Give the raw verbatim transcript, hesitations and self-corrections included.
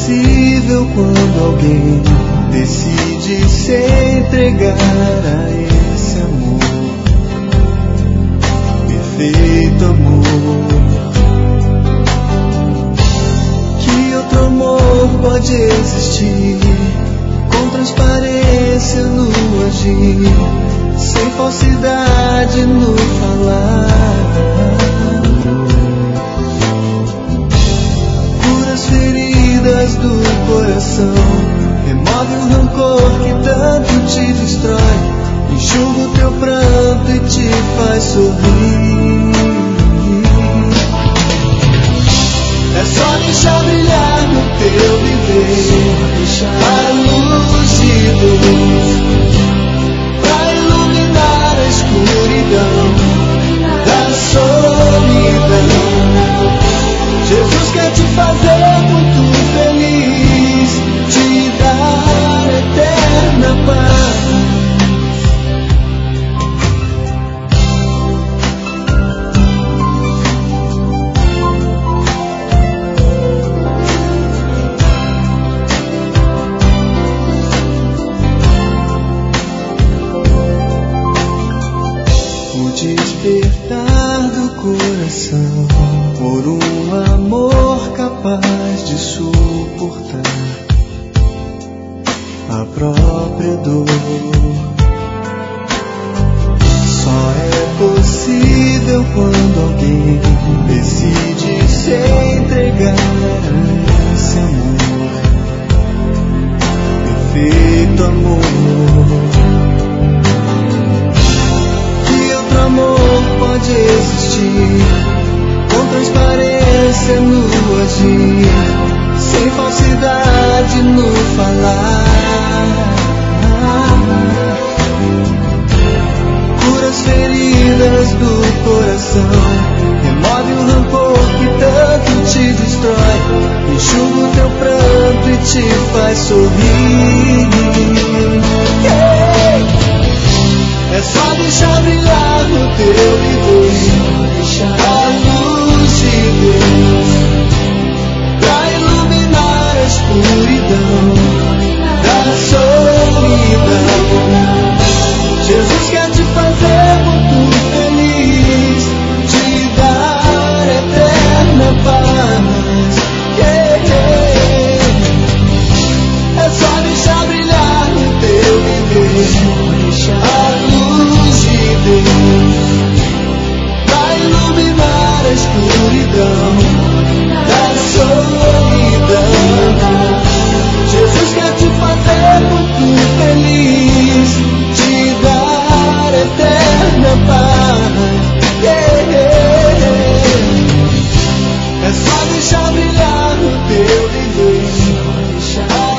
possível quando alguém decide se entregar a esse amor, perfeito amor. Que outro amor pode existir, com transparência no agir, sem falsidade no falar? Cura as feridas do coração, remove o rancor que tanto te destrói, enxuga o teu pranto e te faz sorrir. É só deixar brilhar no teu viver, a luz de Deus, pra iluminar a escuridão da solidão. Jesus quer te fazer muito feliz, te dar eterna paz. O despertar do coração por um amor capaz de suportar a própria dor. Só é possível quando alguém decide se entregar a esse amor, perfeito amor. Que outro amor pode existir, com transparência no agir, sem falsidade no falar? Cura as feridas do coração, remove o rancor que tanto te destrói, enxuga o teu pranto e te faz sorrir. Yeah! É só deixar brilhar no teu viver, a luz de Deus, pra iluminar a escuridão da solidão. Jesus quer te fazer muito feliz, te dar eterna paz. Yeah, yeah. É só deixar brilhar no teu viver, a luz de Deus, pra iluminar a escuridão da solidão. Jesus quer te fazer muito feliz, te dar eterna paz. Yeah, yeah. É só deixar brilhar no teu viver,